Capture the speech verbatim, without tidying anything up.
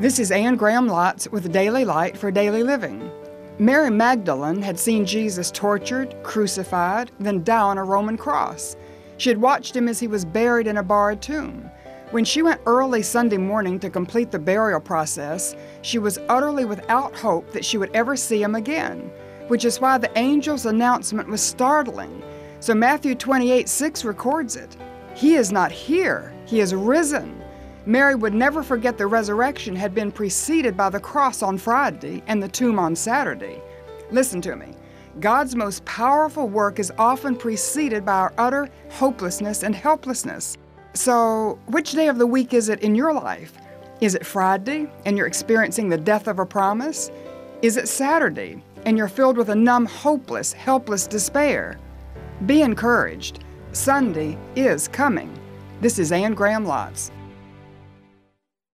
This is Anne Graham Lotz with Daily Light for Daily Living. Mary Magdalene had seen Jesus tortured, crucified, then die on a Roman cross. She had watched him as he was buried in a borrowed tomb. When she went early Sunday morning to complete the burial process, she was utterly without hope that she would ever see him again, which is why the angel's announcement was startling. So Matthew twenty-eight six records it. He is not here. He is risen. Mary would never forget the resurrection had been preceded by the cross on Friday and the tomb on Saturday. Listen to me. God's most powerful work is often preceded by our utter hopelessness and helplessness. So, which day of the week is it in your life? Is it Friday and you're experiencing the death of a promise? Is it Saturday and you're filled with a numb, hopeless, helpless despair? Be encouraged. Sunday is coming. This is Anne Graham Lotz.